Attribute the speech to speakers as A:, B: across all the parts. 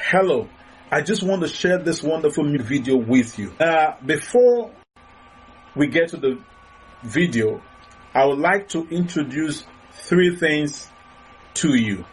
A: Hello, I just want to share this wonderful new video with you. Before we get to the video, I would like to introduce three things to you.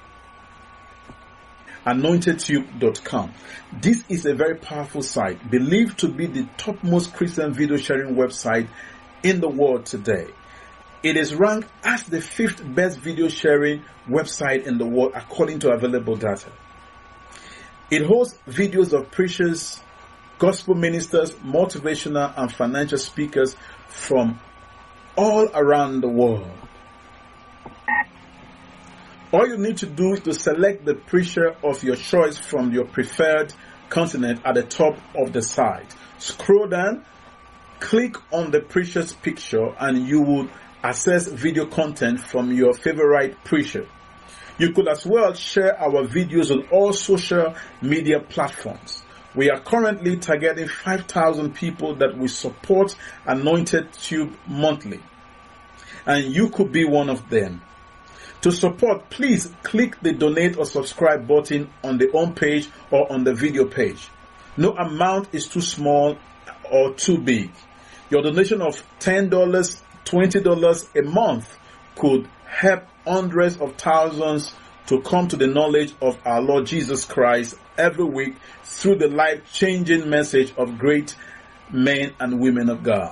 A: AnointedTube.com. This is a very powerful site, believed to be the topmost Christian video sharing website in the world today. It is ranked as the 5th best video sharing website in the world according to available data. It hosts videos of preachers, gospel ministers, motivational and financial speakers from all around the world. All you need to do is to select the preacher of your choice from your preferred continent at the top of the site. Scroll down, click on the preacher's picture, and you will access video content from your favorite preacher. You could as well share our videos on all social media platforms. We are currently targeting 5,000 people that will support Anointed Tube monthly, and you could be one of them. To support, please click the donate or subscribe button on the home page or on the video page. No amount is too small or too big. Your donation of $10, $20 a month could help hundreds of thousands to come to the knowledge of our Lord Jesus Christ every week through the life-changing message of great men and women of God.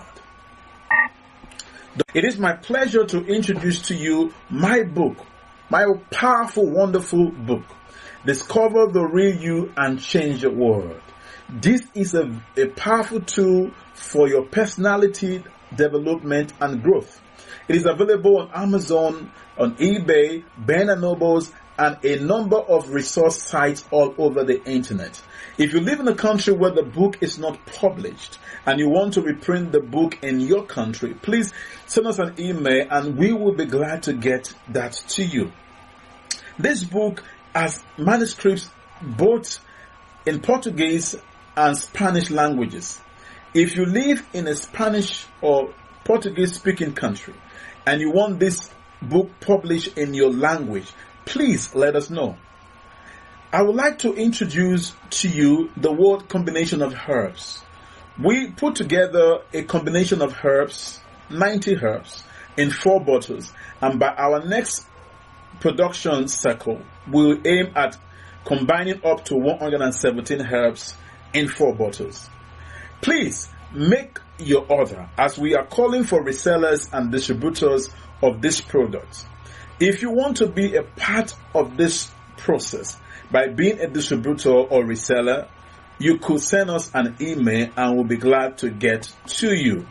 A: It is my pleasure to introduce to you my book, my powerful, wonderful book, Discover the Real You and Change the World. This is a powerful tool for your personality development and growth. It is available on Amazon, on eBay, Barnes & Nobles, and a number of resource sites all over the internet. If you live in a country where the book is not published and you want to reprint the book in your country, please send us an email and we will be glad to get that to you. This book has manuscripts both in Portuguese and Spanish languages. If you live in a Spanish or Portuguese speaking country and you want this book published in your language, please let us know. I would like to introduce to you the word combination of herbs. We put together a combination of herbs, 90 herbs, in 4 bottles, and by our next production cycle, we will aim at combining up to 117 herbs in 4 bottles. Please make your order, as we are calling for resellers and distributors of this product. If you want to be a part of this process by being a distributor or reseller, you could send us an email and we'll be glad to get to you.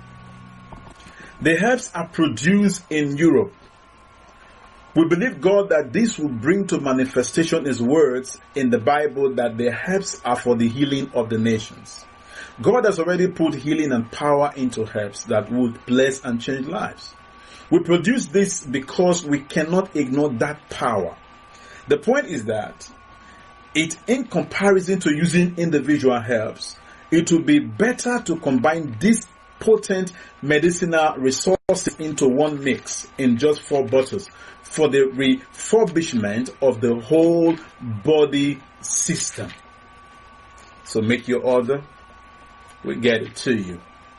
A: The herbs are produced in Europe. We believe God that this will bring to manifestation His words in the Bible that the herbs are for the healing of the nations. God has already put healing and power into herbs that would bless and change lives. We produce this because we cannot ignore that power. The point is that in comparison to using individual herbs, it would be better to combine these potent medicinal resources into one mix in just 4 bottles for the refurbishment of the whole body system. So make your order. We'll get it to you.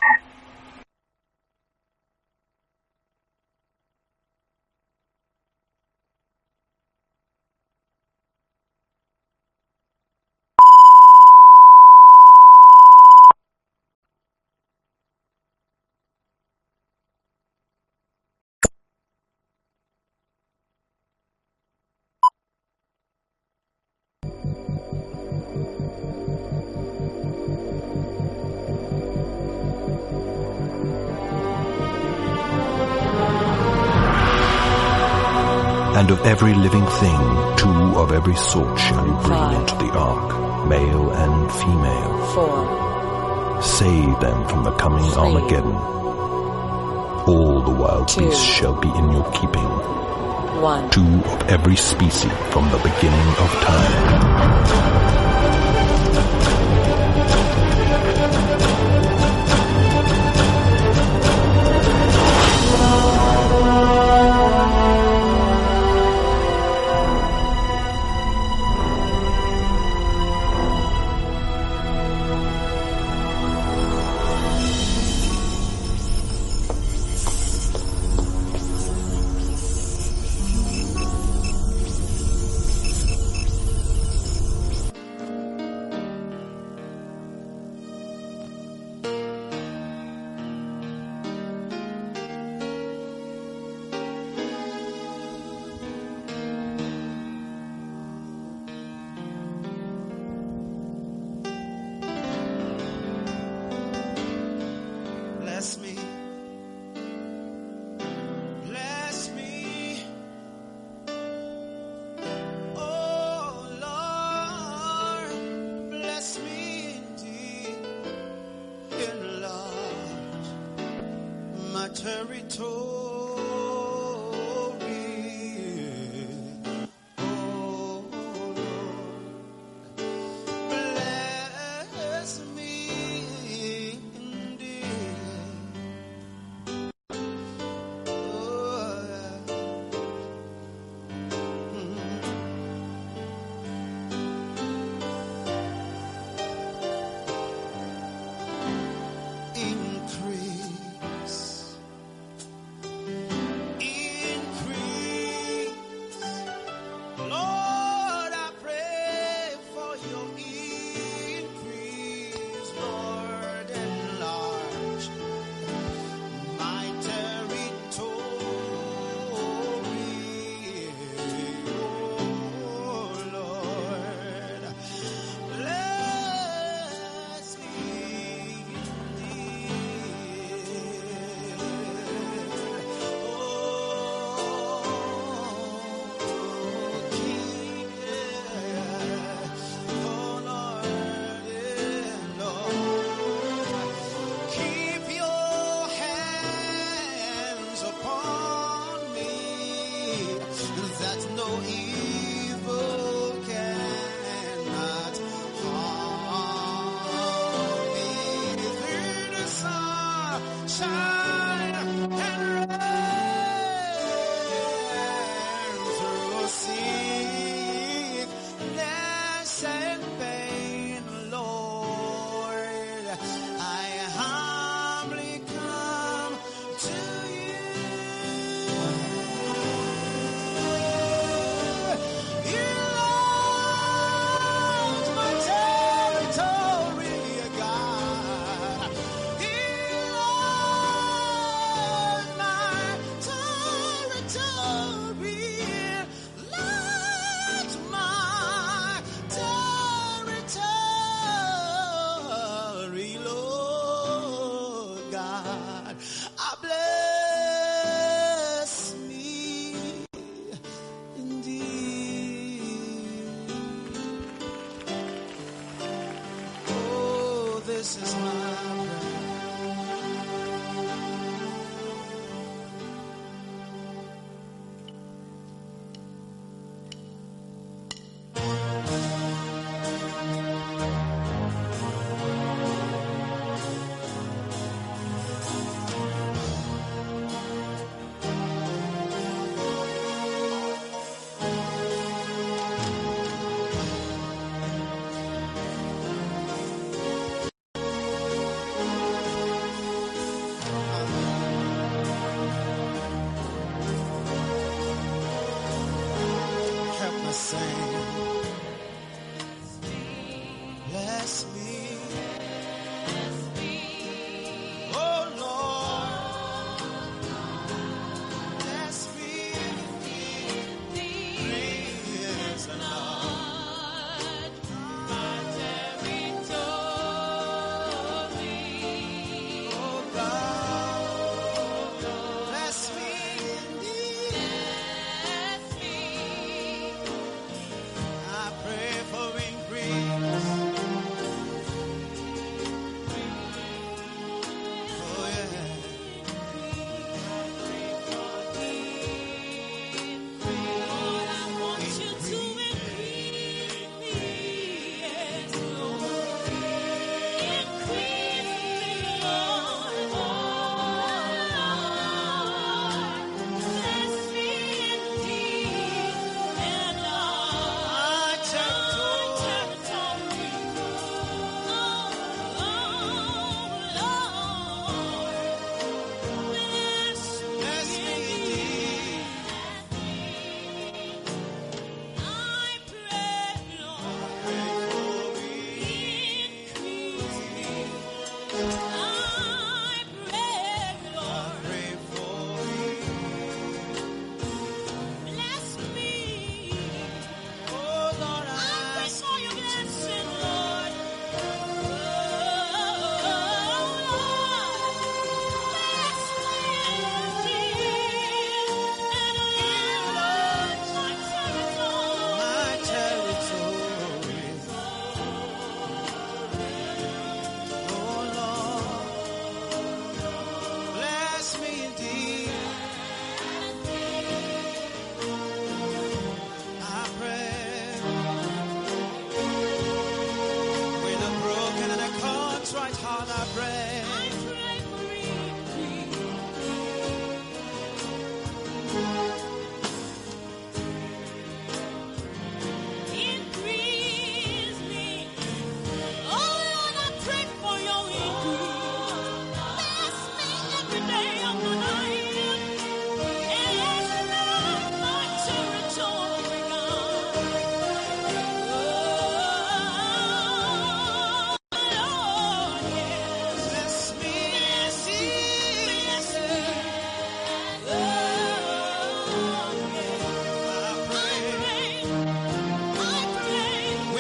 B: And of every living thing, 2 of every sort shall you bring
C: 5,
B: into the ark, male and female.
C: 4,
B: Save them from the coming
C: 3,
B: Armageddon. All the wild
C: 2,
B: beasts shall be in your keeping,
C: 1.
B: 2 of every species from the beginning of time.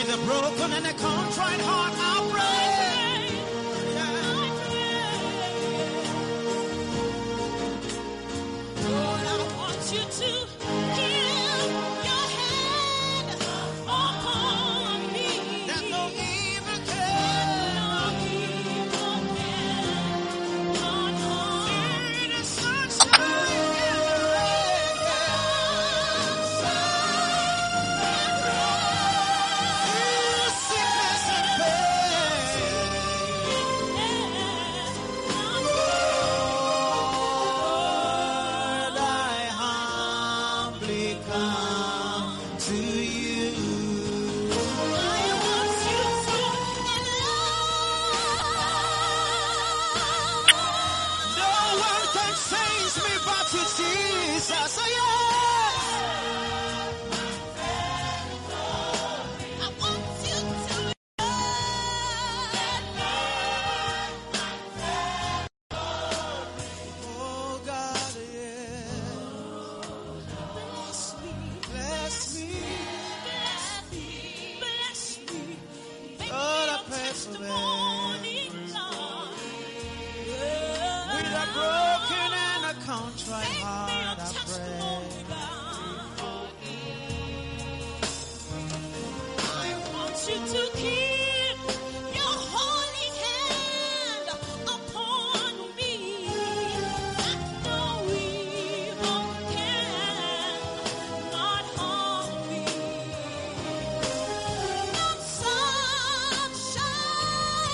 D: With a broken and a contrite heart, I pray.
E: Lord, I want you to give your hand upon me.
D: That no evil can,
E: not harm
D: in the sunshine and the rain, through sickness and pain. Lord, I humbly come to you.
E: I want you to
D: No one can change me but you, Jesus. Oh, yes.
E: I want you to
D: Oh, God, yeah.
E: bless me,
D: Bless me.
E: bless me. Make
D: Lord, I
E: me
D: pray
E: a
D: for them.
E: testimony, Lord.
D: With a broken and a contrite
E: Make me
D: heart,
E: a
D: I pray.
E: testimony, God. I want you to keep your holy hand upon me, that no evil can not harm me. Not sunshine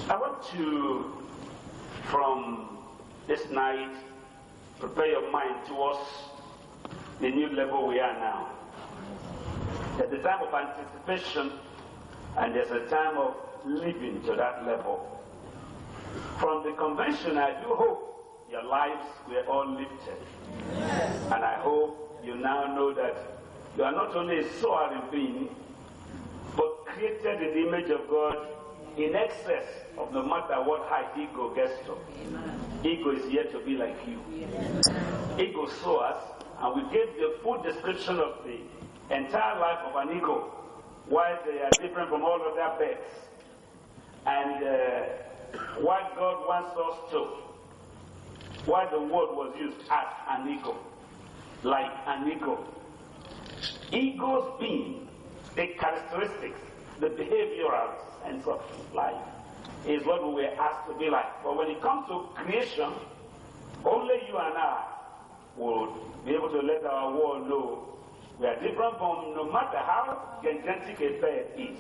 F: I want to, from this night, prepare your mind towards the new level we are now. There's a time of anticipation and there's a time of living to that level. From the convention, I do hope your lives were all lifted. And I hope you now know that you are not only a soaring being, but created in the image of God in excess of no matter what height ego gets to. Ego is yet to be like you. Ego soars, and we gave the full description of the entire life of an ego, why they are different from all other birds, and what God wants us to, why the word was used as an ego, like an ego. Egos being the characteristics, the behavioral sense of life, is what we were asked to be like. But when it comes to creation, only you and I would be able to let our world know we are different from no matter how gigantic a bird is.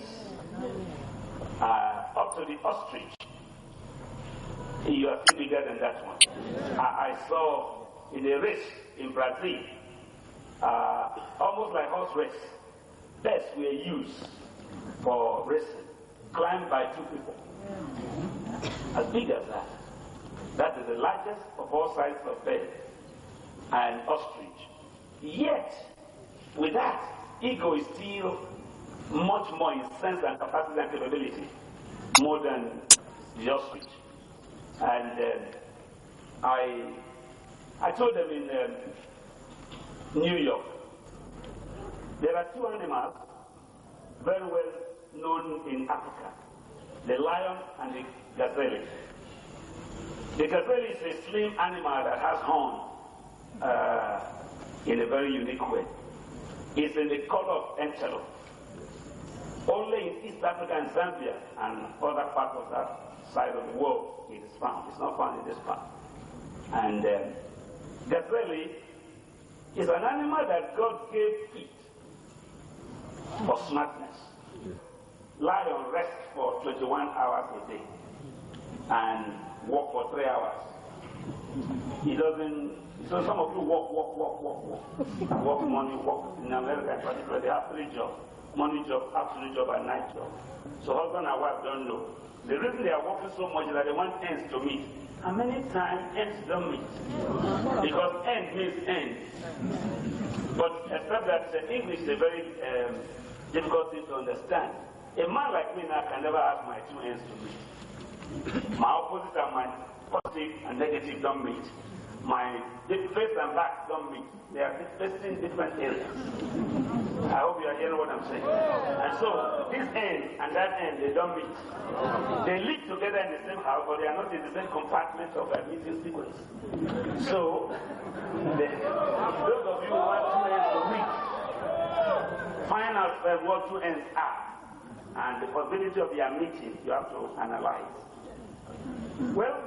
F: Up to the ostrich, you are still bigger than that one. I saw in a race in Brazil, almost like horse race, birds were used for racing, climbed by two people. As big as that. That is the largest of all sizes of bird and ostrich. Yet, with that, ego is still much more in sense and capacity and capability, more than the ostrich. And I told them in New York, there are two animals very well known in Africa, the lion and the gazelle. The gazelle is a slim animal that has horn in a very unique way. It's in the color of antelope. Only in East Africa and Zambia and other parts of that side of the world it is found. It's not found in this part. And gazelle is an animal that God gave feet for smartness. Lion rests for 21 hours a day and walk for 3 hours. He doesn't. So some of you walk. Walk morning, walk in America in particular. They have 3 jobs: morning job, afternoon job, and night job. So husband and wife don't know. The reason they are working so much is that they want ends to meet. And many times ends don't meet because end means end. But except that English is a very difficult thing to understand. A man like me now can never have my 2 ends to meet. My opposite and my positive and negative don't meet. My face and back don't meet. They are facing different areas. I hope you are hearing what I'm saying. And so this end and that end, they don't meet. They live together in the same house, but they are not in the same compartment of a meeting sequence. So those of you who want 2 ends to meet, find out what 2 ends are. And the possibility of their meeting, you have to analyze. Well,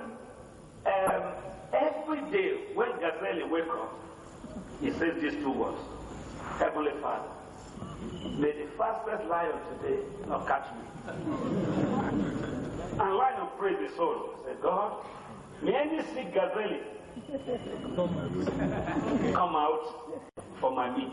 F: every day when Gazelle wakes up, he says these 2 words: Heavenly Father, may the fastest lion today not catch me. And lion prays the soul. He said, God, may any sick gazelle come out for my meat.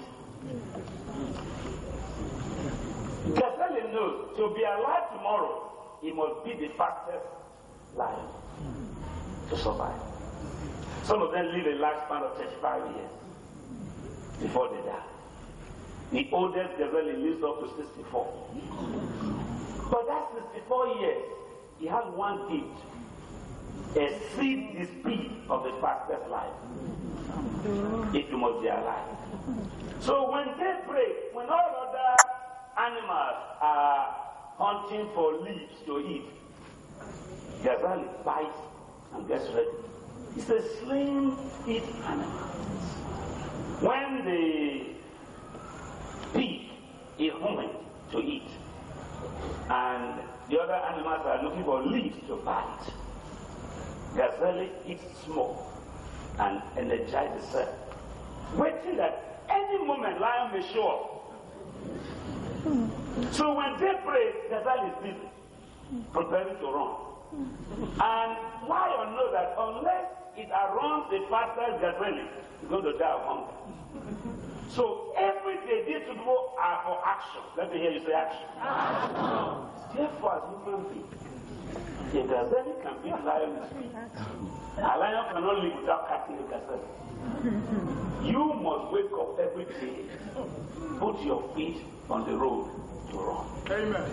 F: Gazelle knows to be alive tomorrow, he must be the fastest lion to survive. Some of them live a lifespan of 35 years before they die. The oldest gazelle lives up to 64. But that 64 years, he has one gift: exceed the speed of the fastest life. If you must be alive. So when they pray, when all other animals are hunting for leaves to eat, gazelle bites and gets ready. It's a slim eat animal. When the pig is hungry to eat, and the other animals are looking for leaves to bite, gazelle eats small and energizes itself, waiting that any moment lion may show up. So when they pray, gazelle is busy, preparing to run. And lion knows that unless it runs the fastest gathering, it's going to die of hunger. So every day these people are for action. Let me hear you say action. Therefore, as human beings, a gazelle can beat a lion. A lion cannot live without catching a gazelle. You must wake up every day, put your feet on the road to run.
A: Amen.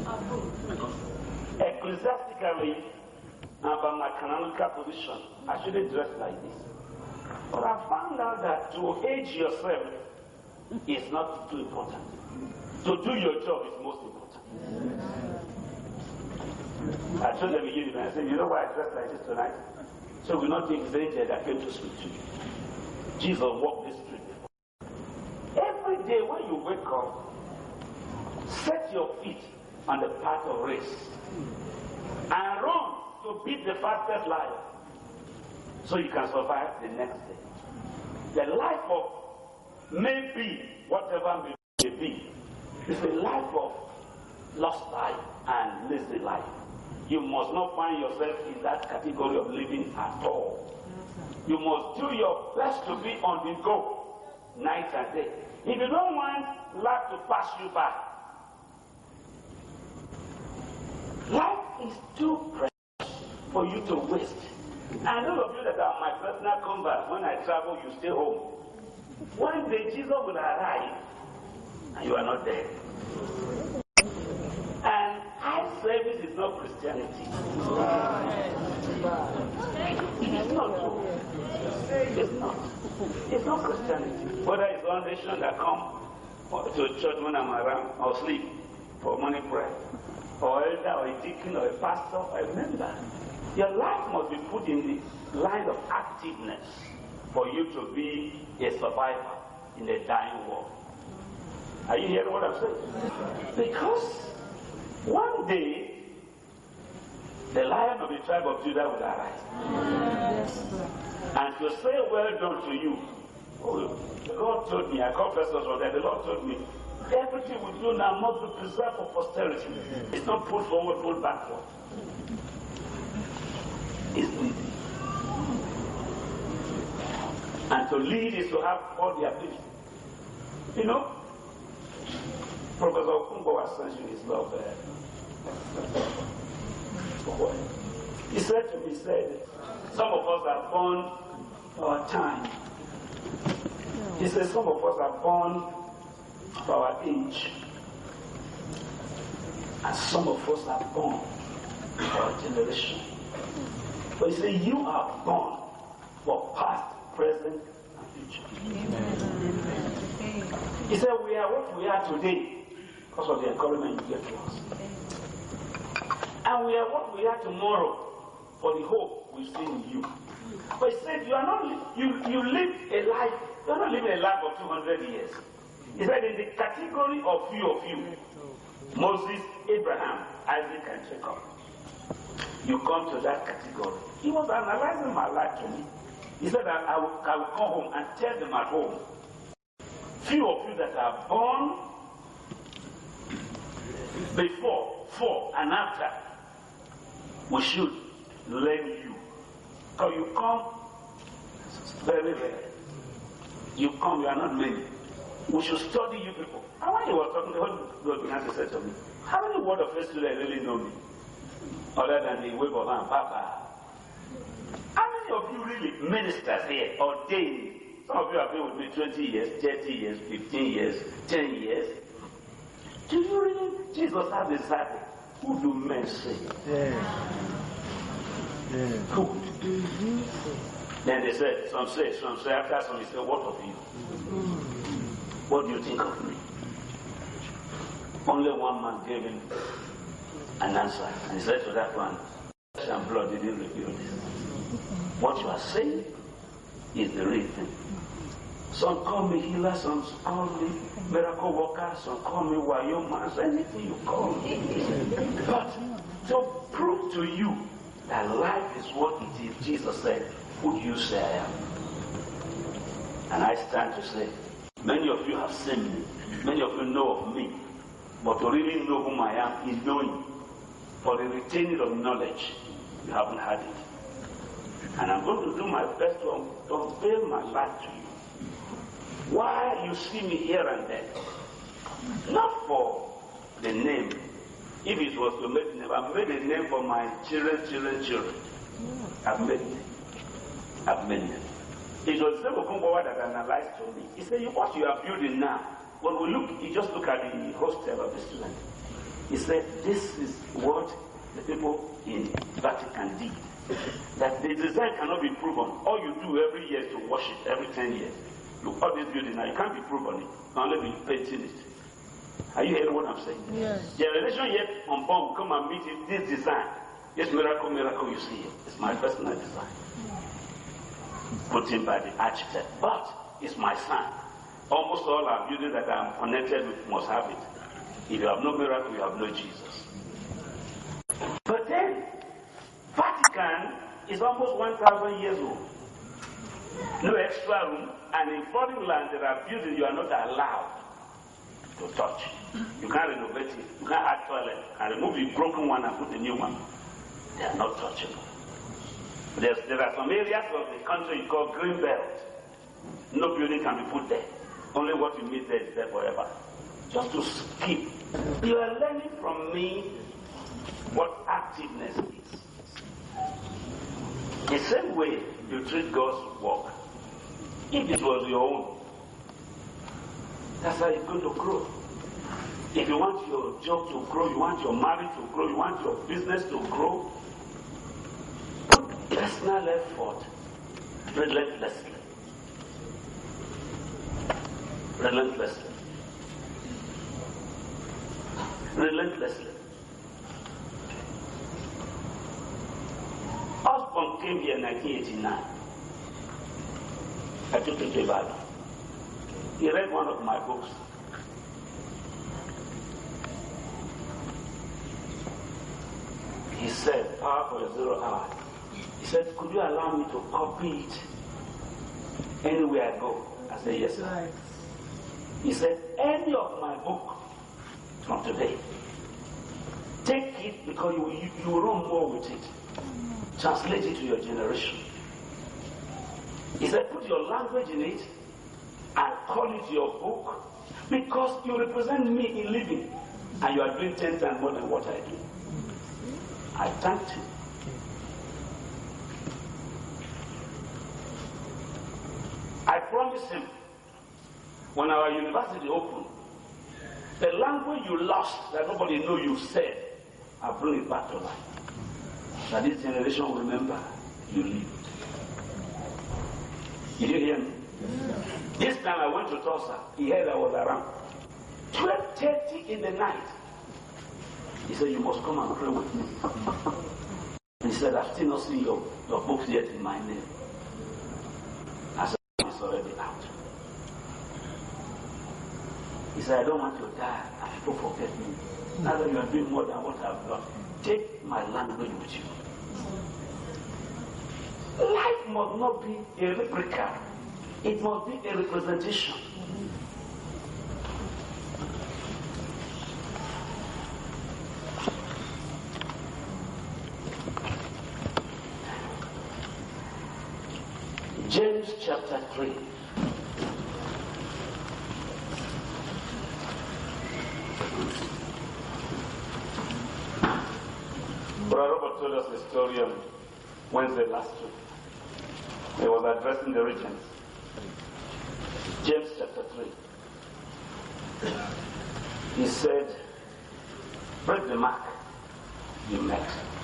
F: Ecclesiastically, and by my canonical position, I shouldn't dress like this. But I found out that to age yourself is not too important. To do your job is most important. I told them again, I said, you know why I dressed like this tonight? So we not think it's the angel that came to speak to you. Jesus walked this street before. Every day when you wake up, set your feet on the path of race and run to beat the fastest lion so you can survive the next day. The life of maybe whatever may be is a life of lost life and lazy life. You must not find yourself in that category of living at all. You must do your best to be on the go night and day. If you don't want life to pass you by, life is too precious for you to waste. And all of you that are my personal convert, when I travel, you stay home. One day Jesus will arrive, and you are not there. And eye service is not Christianity. It's not true. It's not. It's not Christianity. Whether it's one nation that come to a church when I'm around, or sleep for morning prayer, or elder, or a deacon, or a pastor, or a member. Your life must be put in the line of activeness for you to be a survivor in a dying world. Are you hearing what I'm saying? Because one day, the Lion of the tribe of Judah will arise. And to say well done to you, oh, the Lord told me, I confess also that the Lord told me, everything we do now must be preserved for posterity. It's not put forward, put backward. It's leading. And to lead is to have all the ability. You know, Professor Okunbo was saying his love. He said to me, some of us are born for our time. He said, some of us are born for our age. And some of us are born for our generation. But he said, you are born for past, present, and future. He said, we are what we are today because of the encouragement you get to us. And we are what we are tomorrow for the hope we see in you. But he said, you are not, you live a life, you are not living a life of 200 years. He said, in the category of you, Moses, Abraham, Isaac, and Jacob, you come to that category. He was analyzing my life to me. He said that I will come home and tell them at home, few of you that are born before, for, and after, we should learn you. Because you come very rare. You come, you are not many. We should study you people. And when he was talking, the Holy God began to say to me, how many word of faith do they really know me? Other than the wave of hand, Papa. How many of you really ministers here, ordained? Some of you have been with me 20 years, 30 years, 15 years, 10 years. Do you really? Jesus had a disciple. Who do men say? Who? Then they said, some say, after some, he said, what of you? What do you think of me? Only one man gave him an answer. And he said to that one, flesh and blood didn't reveal this. What you are saying is the real thing. Some call me healer, some call me miracle worker, some call me wayo man, anything you call me. But to prove to you that life is what it is, Jesus said, who do you say I am? And I stand to say, many of you have seen me, many of you know of me, but to really know whom I am is knowing for the retaining of knowledge, you haven't had it. And I'm going to do my best to unveil my life to you. Why you see me here and there? Not for the name. If it was to make a name, I've made a name for my children. I've made them. It was the Okunbowa that analyzed to me. He said, what you are building now, when we look, you just look at the hostel of the student. He said, this is what the people in Vatican did. That the design cannot be proven. All you do every year is to wash it, every 10 years. Look, all this building now, you can't be proven it. You can only be painting it. Are you hearing what I'm saying?
C: Yes.
F: Generation yet unborn will come and meet it, this design. This miracle you see here. It's my personal design. Put in by the architect. But it's my son. Almost all our buildings that I'm connected with must have it. If you have no miracle, you have no Jesus. But then, Vatican is almost 1,000 years old. No extra room, and in foreign land there are buildings you are not allowed to touch. You can't renovate it. You can't add toilet. You can remove the broken one and put a new one. They are not touchable. There are some areas of the country you call green belt. No building can be put there. Only what you meet there is there forever. Just to skip. You are learning from me what activeness is. The same way you treat God's work. If it was your own, that's how it's going to grow. If you want your job to grow, you want your marriage to grow, you want your business to grow, put personal effort relentlessly. Relentlessly. Relentlessly. Osborne came here in 1989. I took him to Ibadan. He read one of my books. He said, Power for a 0 hour. He said, could you allow me to copy it anywhere I go? I said, yes, sir. He said, any of my book from today, take it because you run more with it. Translate it to your generation. He said, put your language in it and call it your book because you represent me in living and you are doing 10 times more than what I do. I thanked him. I promised him when our university opened, the language you lost that nobody knew you said, I'll bring it back to life. That this generation will remember you lived. Did you hear me? This time I went to Tulsa. He heard I was around. 12:30 in the night. He said, you must come and pray with me. He said, I've still not seen your books yet in my name. I said, it's already out. He said, I don't want to die and people forget me. Now that you are doing more than what I've done, take my language with you. Life must not be a replica. It must be a representation. James chapter 3. Brother Robert told us a story on Wednesday last week. He was addressing the regents. James chapter 3. He said, break the mark you met.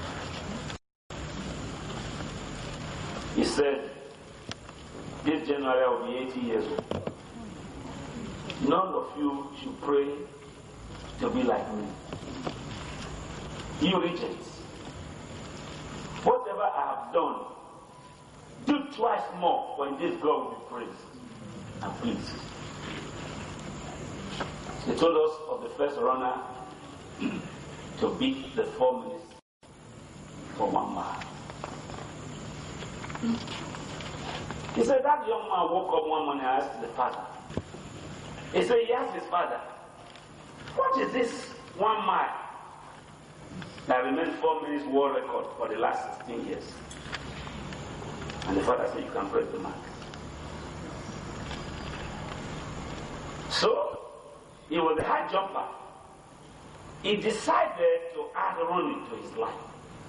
F: He said, this January I will be 80 years old. None of you should pray to be like me. You regents, whatever I have done, do twice more, for in this God will be praised and pleased. He told us of the first runner to beat the 4 minutes for 1 mile. He said that young man woke up one morning and asked the father. He said he asked his father, what is this 1 mile? That remained 4 minutes world record for the last 16 years. And the father said, you can press the mark. So, he was a high jumper. He decided to add running to his life.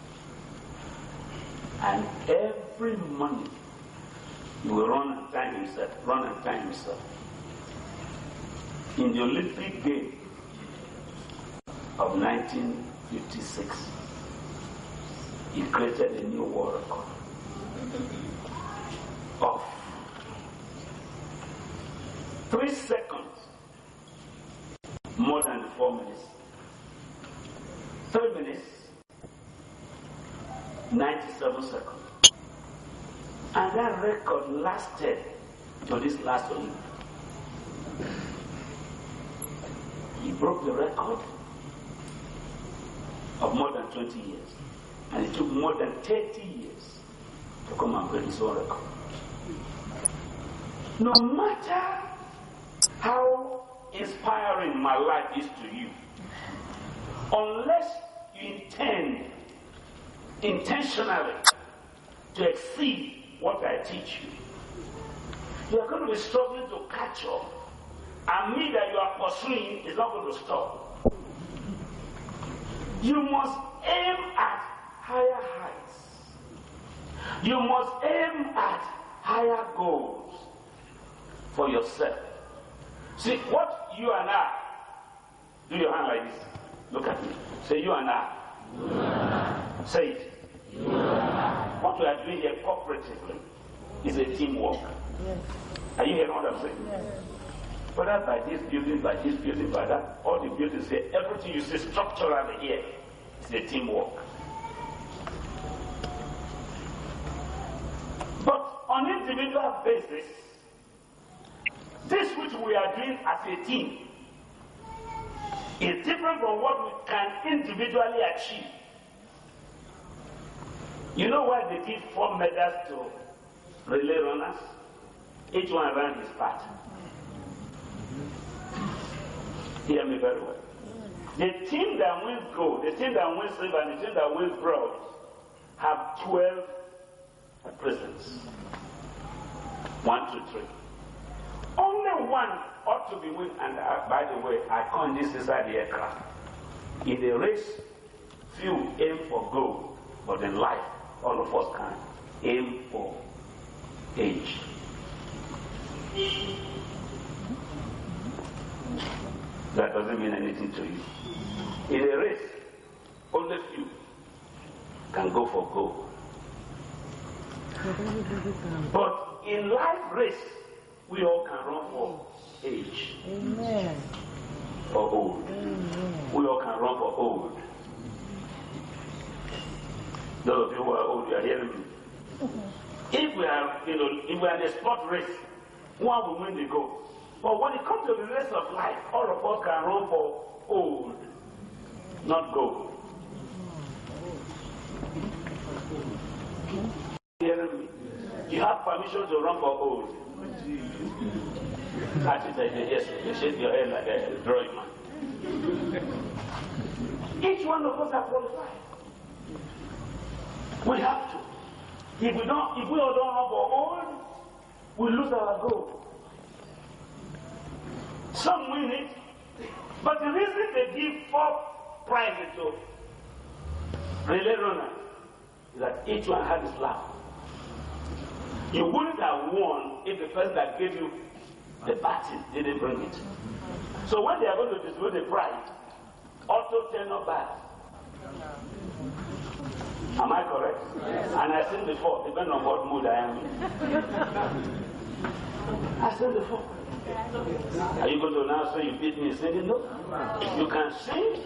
F: And every morning, he will run and time himself. In the Olympic Games of 1956, he created a new world record of 3 seconds more than 4 minutes. 3 minutes, 97 seconds. And that record lasted to this last Olympics. He broke the record of more than 20 years. And it took more than 30 years to come and break his own record. No matter how inspiring my life is to you, unless you intend intentionally to exceed what I teach you are going to be struggling to catch up. And me that you are pursuing is not going to stop. You must aim at higher heights. You must aim at higher goals for yourself. See, what you and I, do your hand like this. Look at me. Say, you and I. Say it. What we are doing here cooperatively is a teamwork. Yes. Are you hearing what I'm saying? Yes. Whether by this building, by that, all the buildings here, everything you see structurally here is a teamwork. But on an individual basis, this which we are doing as a team is different from what we can individually achieve. You know why they give 4 medals to relay runners? Each one ran his part. Hear me very well. The team that wins gold, the team that wins silver, and the team that wins bronze have 12 presidents. 1, 2, 3. Only one ought to be win. And by the way, I coined this inside the aircraft. In the race, few aim for gold, but in life, all of us can aim for age. That doesn't mean anything to you. In a race, only few can go for gold. But in life race, we all can run for age. Amen. For old. Amen. We all can run for old. Those of you who are old, you are hearing me. If we are, if we are in a sport race, one will win the goal. But when it comes to the race of life, all of us can run for old, not gold. Hearing me? You have permission to run for old. Actually, yes, you shake your head like a drawing man. Each one of us are qualified. We have to. If we all don't run for old, we lose our goal. Some win it, but the reason they give 4 prizes to relay runners is that each one had his lap. You wouldn't have won if the person that gave you the baton didn't bring it. So when they are going to distribute the prize, also turn up back. Am I correct? Yes. And I said before, depending on what mood I am in. I said before. Are you going to now say you beat me singing? No. You can sing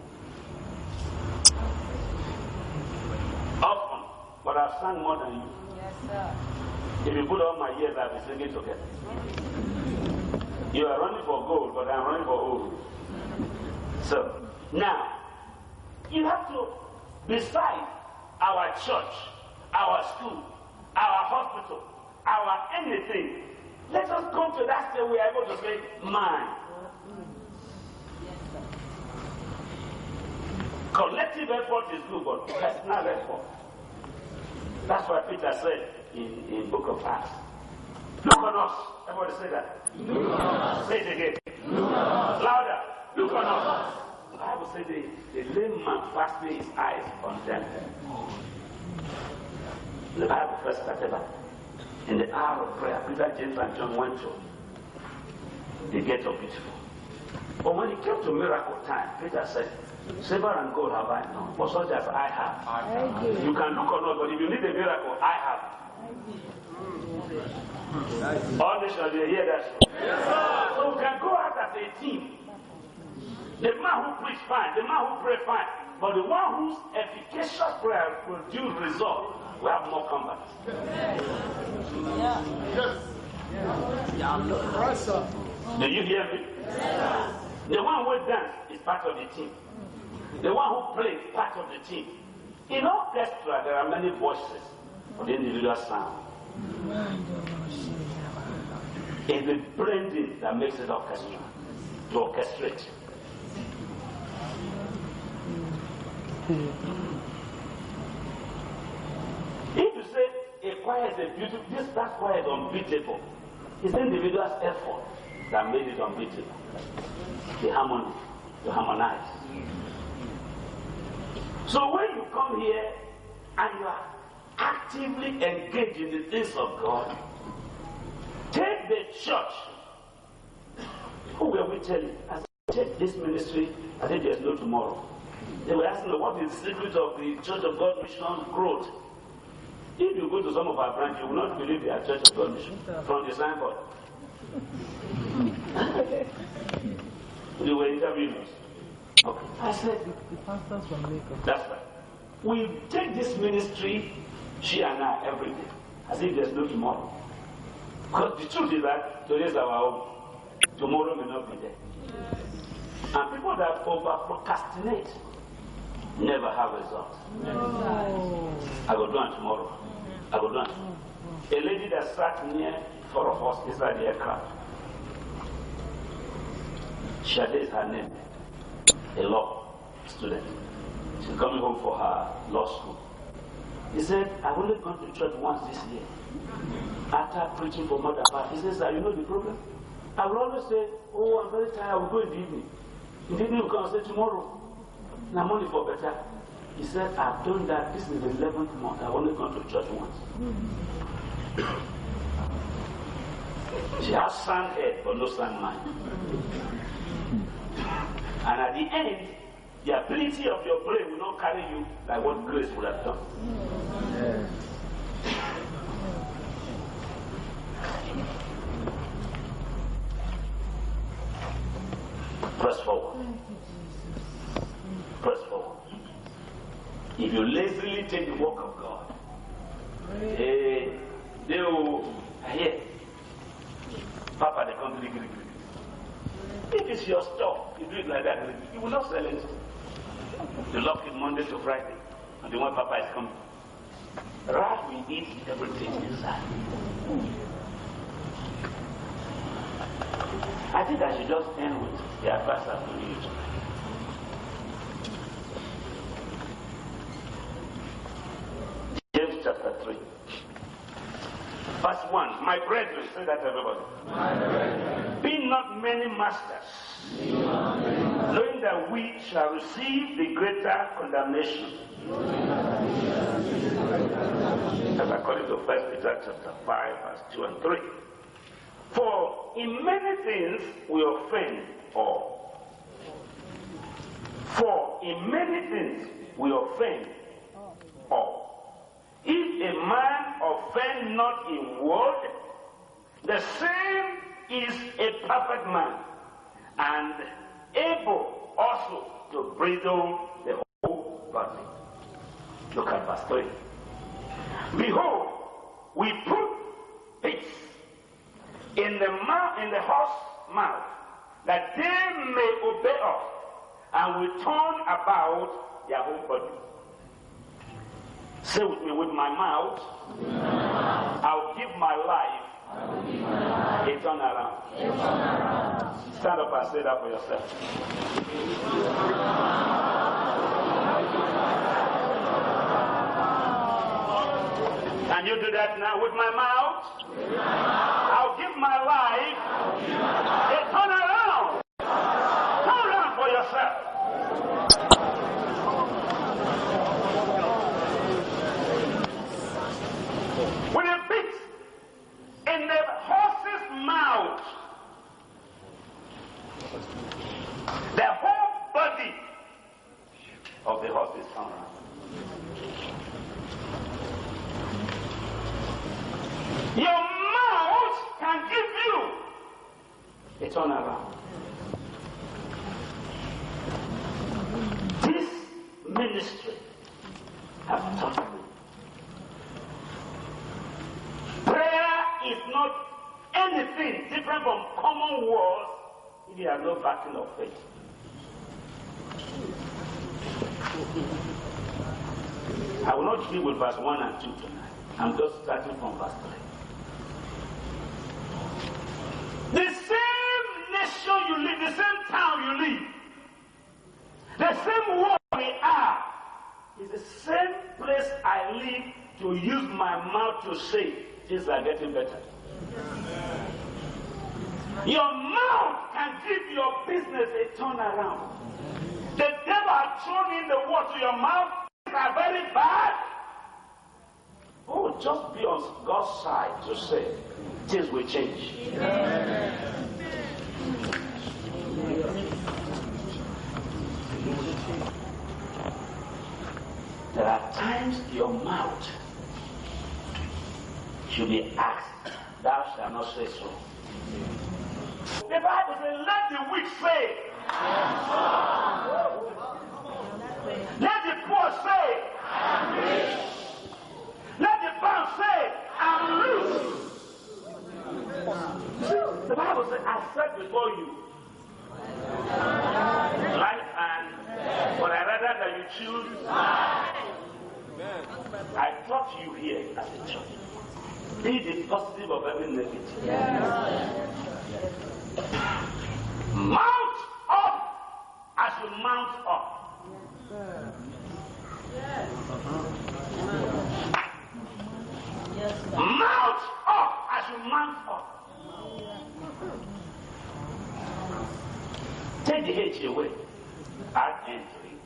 F: often, but I've sung more than you. Yes, sir. If you put all my years, I'll be singing together. You are running for gold, but I'm running for old. So, now, you have to, beside our church, our school, our hospital, our anything, let us come to that stage we are able to say, mine. Collectively collective effort is good, but personal effort. That's why Peter said in book of Acts, look on us. Everybody say that. Look on us. Say it again. Look on us. Louder. Look on us. The Bible says the lame man fastening his eyes on them. The Bible first started that. In the hour of prayer, Peter, James, and John went to the gate of Beautiful. But when it came to miracle time, Peter said, silver and gold have I none, but such as I have. You can look on us, but if you need a miracle, I have. All nations, you hear that? Yes, so we can go out as a team. The man who preach fine, the man who pray fine, but the one whose efficacious prayer produce result, we have more combat. Do you hear me? The one who dance is part of the team. The one who plays is part of the team. In orchestra, there are many voices for the individual sound. It's the blending that makes it orchestra, to orchestrate. If you say a choir is a beautiful, that choir is unbeatable. It's the individual's effort that made it unbeatable. The harmony, to harmonize. So when you come here and you are actively engaged in the things of God, take the church. Who were we telling? I said, take this ministry, I said there's no tomorrow. They were asking, what is the secret of the Church of God Mission growth? If you go to some of our branches, you will not believe they are Church of God Mission from the signboard. They were interviewing us. Okay. I said, that's right. We take this ministry, she and I, every day, as if there's no tomorrow. Because the truth is that today is our own. Tomorrow may not be there. And people that over-procrastinate never have results. No. I will do it tomorrow. I will do it. A lady that sat near for a horse inside the aircraft. Shade is her name. A law student. She's coming home for her law school. He said, I've only gone to church once this year. After preaching for Mother Part, he says, you know the problem? I will always say, oh, I'm very tired, I will go in the evening. In the evening, you come and say, tomorrow, now money for better. He said, I've done that, this is the 11th month, I've only gone to church once. She has sound head, but no sound mind. And at the end, the ability of your brain will not carry you like what grace would have done. Press forward. Press forward. If you lazily take the work of God, they will hear. Papa, they come to if it's your stuff, you do it like that, you will not sell it. You lock it Monday to Friday, and the one Papa is coming. Rat will eat everything inside. I think I should just end with the advice I'm going to use. James chapter 3. Verse 1. My brethren, say that everybody. My brethren. Be not many masters, knowing that we shall receive the greater condemnation. As according to 1 Peter chapter 5, verse 2 and 3. For in many things we offend all. For in many things we offend all. If a man offend not in word, the same is a perfect man, and able also to bridle the whole body. Look at verse 3. Behold, we put bits in the horse mouth, that they may obey us, and we turn about their whole body. Say with me, with my mouth, I'll give my life a turnaround. Stand up and say that for yourself. Can you do that now with my mouth? I'll give my life a turnaround. Turn around for yourself. With a bit in the horse's mouth, the whole body of the horse is turned around. Your mouth can give you a turnaround. This ministry has taught me. Prayer is not anything different from common words if you have no backing of faith. I will not deal with verse 1 and 2 tonight. I'm just starting from verse 3. The same nation you live, the same town you live, the same world we are, is the same place I live to use my mouth to say things are getting better. Your mouth can give your business a turnaround. The devil has thrown in the word to your mouth. Things are very bad. Oh, just be on God's side to say things will change. There are times your mouth should be asked, thou shalt not say so. The Bible says, let the weak say. Let the poor say, I'm rich. Let the bound say, I'm loose. The Bible says, I set before you life and but I rather that you choose life. I taught you here as a church. Be the positive of every negative. Mount up as you mount up. Mount up as you mount up. Take the H away. Add N to it.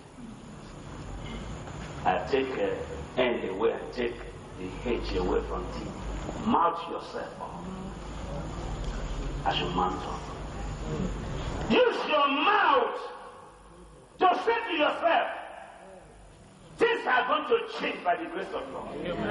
F: I take N away and take the H away from T. Mount yourself up as you mount up. Use your mouth to say to yourself, things are going to change by the grace of God.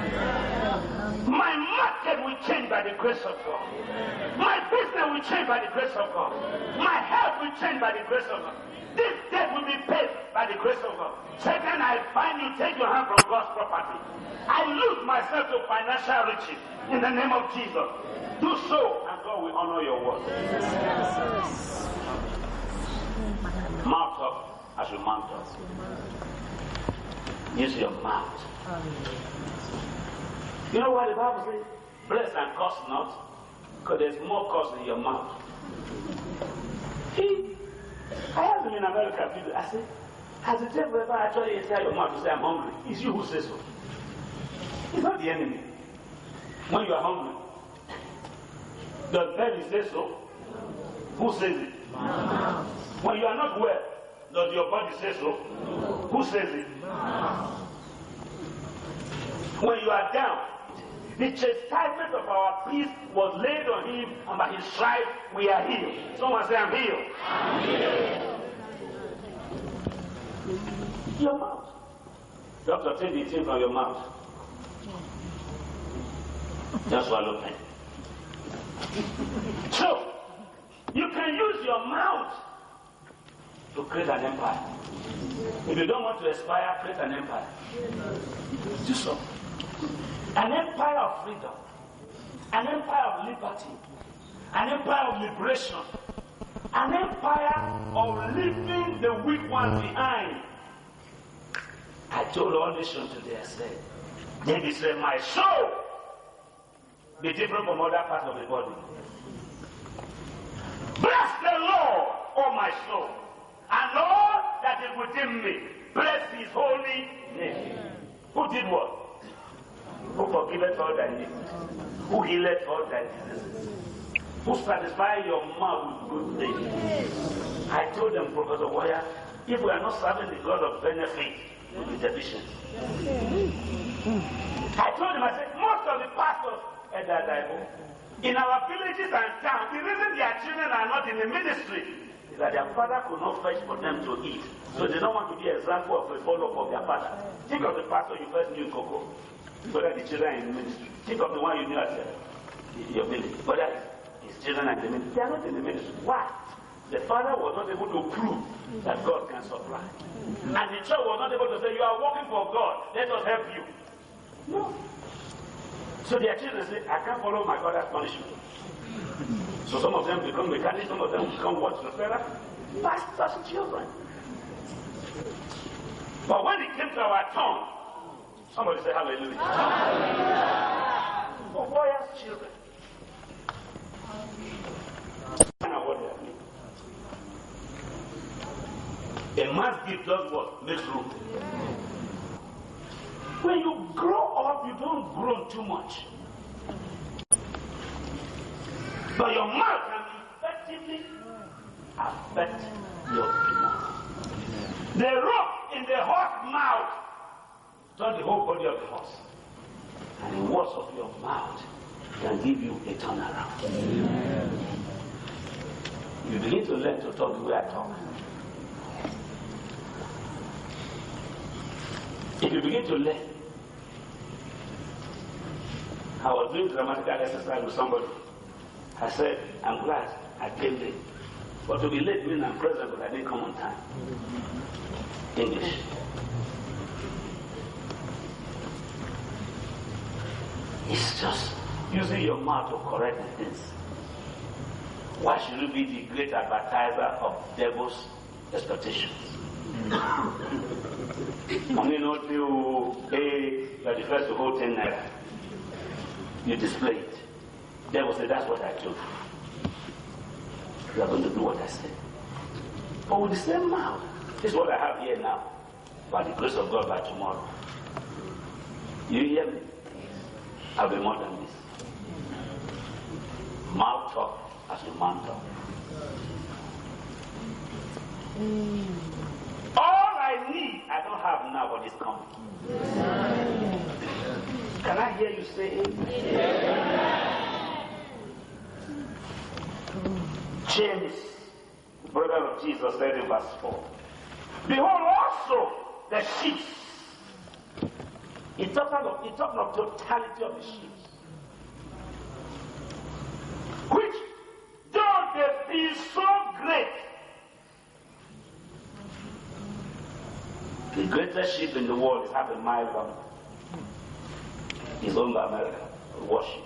F: My market will change by the grace of God. My business will change by the grace of God. My health will change by the grace of God. This debt will be paid by the grace of God. Satan, I find you take your hand from God's property. I lose myself to financial riches in the name of Jesus. Do so and God will honor your word. Mount up as you mount up. Use your mouth. You know why the Bible says, bless and curse not? Because there's more curse in your mouth. I asked him in America, people, I said, has the devil ever actually inside your mouth to say, I'm hungry? It's you who says so. It's not the enemy. When you are hungry, does the devil say so? Who says it? When you are not well, does your body say so? Who says it? When you are down, the chastisement of our peace was laid on him, and by his stripes we are healed. Someone say, I'm healed. I'm healed. Your mouth. Doctor, take the thing from your mouth. Just swallow pain. So, you can use your mouth to create an empire. If you don't want to aspire, create an empire. Do so. An empire of freedom, an empire of liberty, an empire of liberation, an empire of leaving the weak one behind. I told all nations today, I said, David said, my soul be different from other parts of the body. Bless the Lord, O my soul, and all that is within me. Bless his holy name. Who did what? Who forgiveth all thy iniquities? Who healeth all thy diseases? Who satisfies your mouth with good things? I told them, Professor Wire, if we are not serving the God of benefit, we'll be deficient. I told him, I said, most of the pastors at that Bible, in our villages and towns, the reason their children are not in the ministry is that their father could not fetch for them to eat. So they don't want to be an example of a follow-up of their father. Think of the pastor you first knew in Coco, whether the children are in the ministry. Think of the one you knew at your village, whether his children are in the ministry. They are not in the ministry. Why? The father was not able to prove that God can supply. And the church was not able to say, you are working for God, let us help you. No. So their children say, I can't follow my father's punishment. So some of them become mechanics, some of them become what? Pastors' children. But when it came to our turn, somebody say hallelujah. For warriors' children. I know what they are doing. A man's gift does what? Makes room. When you grow up, you don't grow too much. But your mouth can effectively affect your tomorrow. The rope in the horse's mouth turns the whole body of the horse. And the words of your mouth can give you a turnaround. You begin to learn to talk the way I talk. If you begin to learn, I was doing grammatical exercise with somebody. I said, I'm glad I came late. But to be late means I'm present, but I didn't come on time. English. It's just using your mouth to correct the things. Why should you be the great advertiser of devil's expectations? Only not you pay, you are the first to hold 10 naira. You display it. Devil said, that's what I told you. You are going to do what I said. But with the same mouth, this is what I have here now. By the grace of God, by tomorrow. You hear me? I'll be more than this. Mouth talk as a man talk. All I need, I don't have now, but it's coming. Can I hear you say amen? James, brother of Jesus, said in verse 4, behold also the sheep. He talked of totality of the sheep. Which, though they be so great, the greatest sheep in the world is half a mile long. It's owned by America, worship.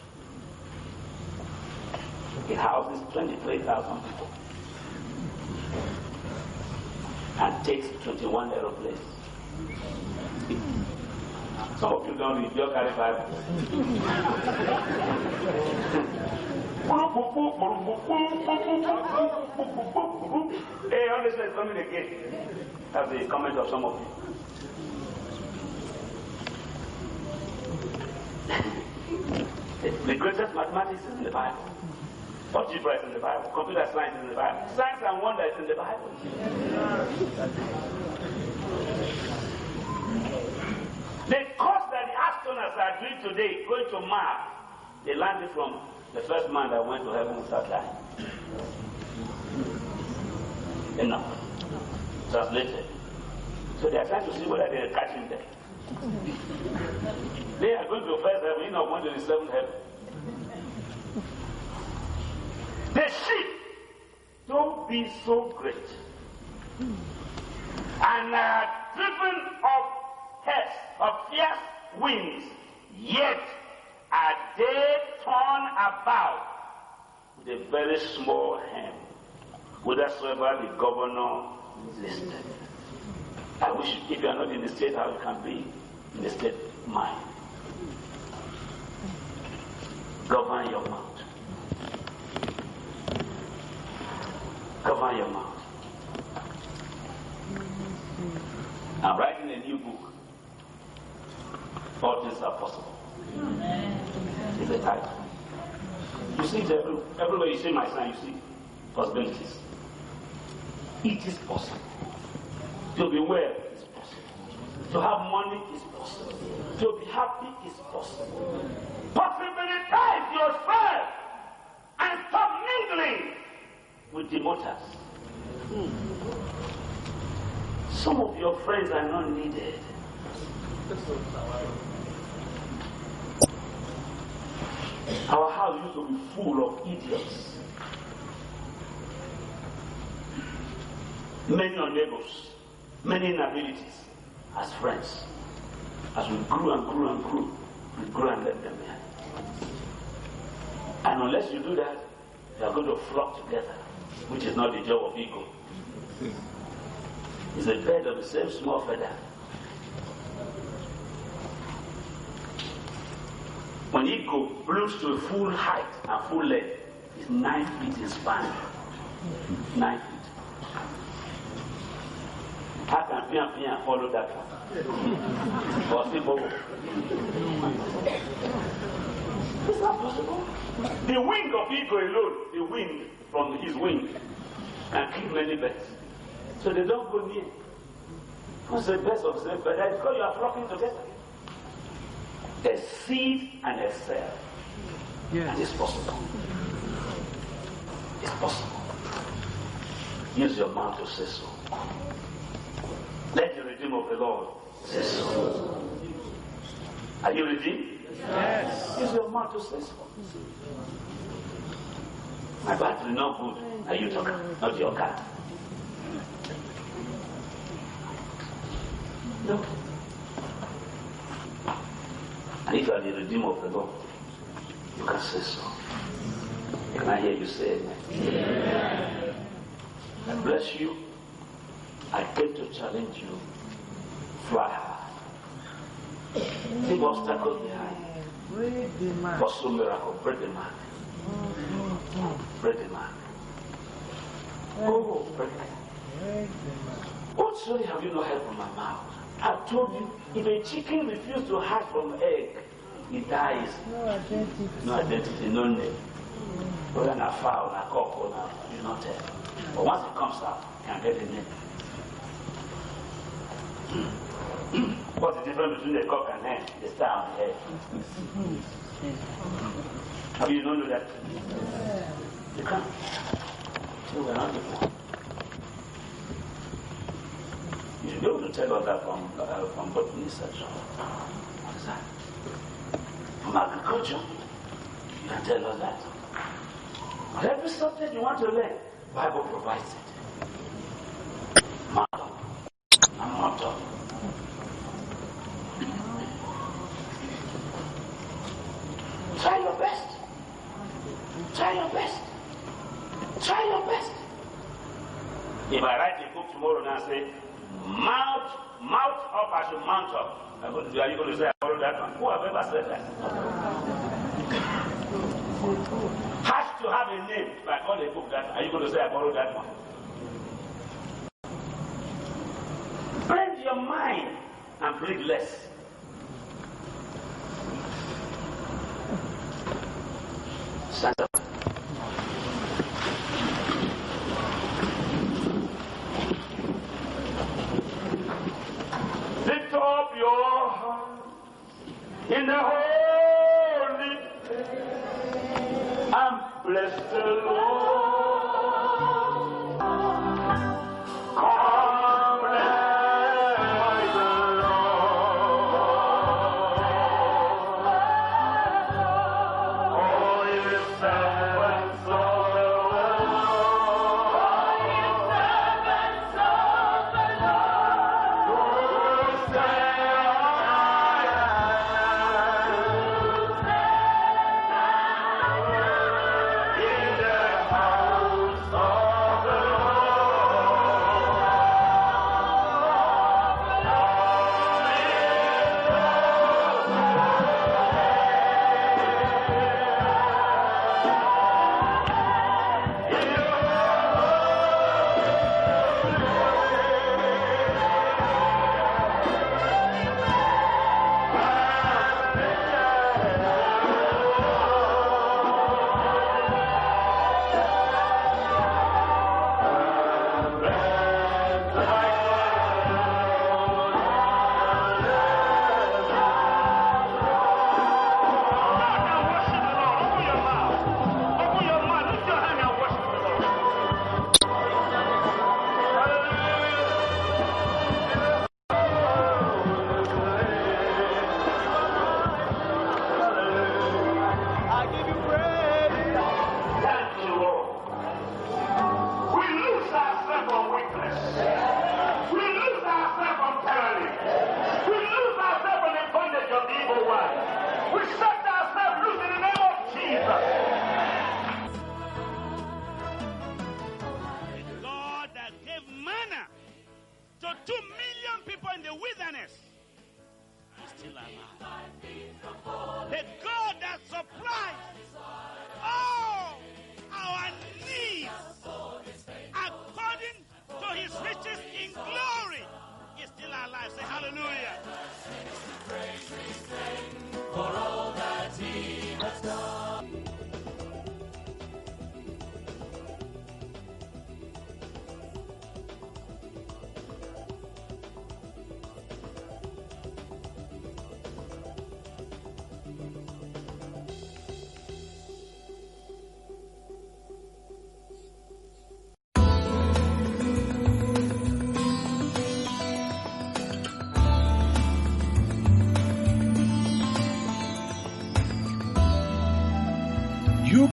F: It houses 23,000 people and takes 21 aeroplanes. Some of you don't read your carry Bible. Hey, honestly, it's coming again. That's the comment of some of you. The greatest mathematics is in the Bible. Algebra is in the Bible. Computer science is in the Bible. Science and wonder is in the Bible. The course that the astronauts are doing today, going to Mars, they landed from the first man that went to heaven without dying. Enough. Translated. So they are trying to see whether they are catching them. They are going to the first heaven, you're not going to the seventh heaven. The sheep don't be so great and are driven of heads, of fierce winds, yet are they torn about with a very small hand, whithersoever the governor listed. I wish if you are not in the state, how you can be in the state mind. Govern your mouth. Govern your mouth. I'm writing a new book. All things are possible. It's a title. You see, everywhere you see my sign, you see possibilities. It is possible. To be well is possible. To have money is possible. To be happy is possible. Possibilize yourself and stop mingling with the mothers. Some of your friends are not needed. Our house used to be full of idiots. Many are neighbors, many inabilities as friends. As we grew and grew and grew, we grew and left them behind. And unless you do that, you are going to flock together, which is not the job of ego. It's a bird of the same small feather. When ego blooms to a full height and full length, it's 9 feet in span. 9 feet. How can Pia follow that one? Possible. It's not possible. The wing of ego alone, the wind from his wing, can kill many birds. So they don't go near. Who's the best of them? But that's because you are flocking together. A seed and a cell. Yes. And it's possible. It's possible. Use your mouth to say so. Let the Redeemer of the Lord say so. Are you redeemed? Yes. Use your mouth to say so. My battery not good. Are you talking? Not your car. No. And if you are the Redeemer of the Lord, you can say so. Can I hear you say amen? Amen. I bless you. I came to challenge you. Fly high. Leave obstacles behind. Pursue miracle. Break the mark. Break the mark. Oh, break it. What story have you not heard from my mouth? I've told you, if a chicken refuses to hatch from egg, it dies. No identity, no name. Whether a fowl, a cock, or not, you not tell. But once it comes out, you can get the name. What's the difference between the cock and hen? The star and the egg. Have you not know that? You can't. So we're not different. You should be able to tell us that from botany section. What is that? From agriculture, you can tell us that. But every subject you want to learn, Bible provides it. Motto. And motto. Try your best. Try your best. Try your best. If I write a book tomorrow and I say, mount up as you mount up. Are you going to say I borrowed that one? Who have ever said that? Has to have a name. If I call a book that, are you going to say I borrowed that one? Bend your mind and breathe less. Stand up. Lift up your heart in the holy place and bless the Lord. Come, bless the Lord. Oh, you servants of the Lord. Oh, you servants of the Lord. Who say I am in the house of the Lord.
G: still alive. The God that supplies all our needs according to his riches in glory is still alive. Say hallelujah.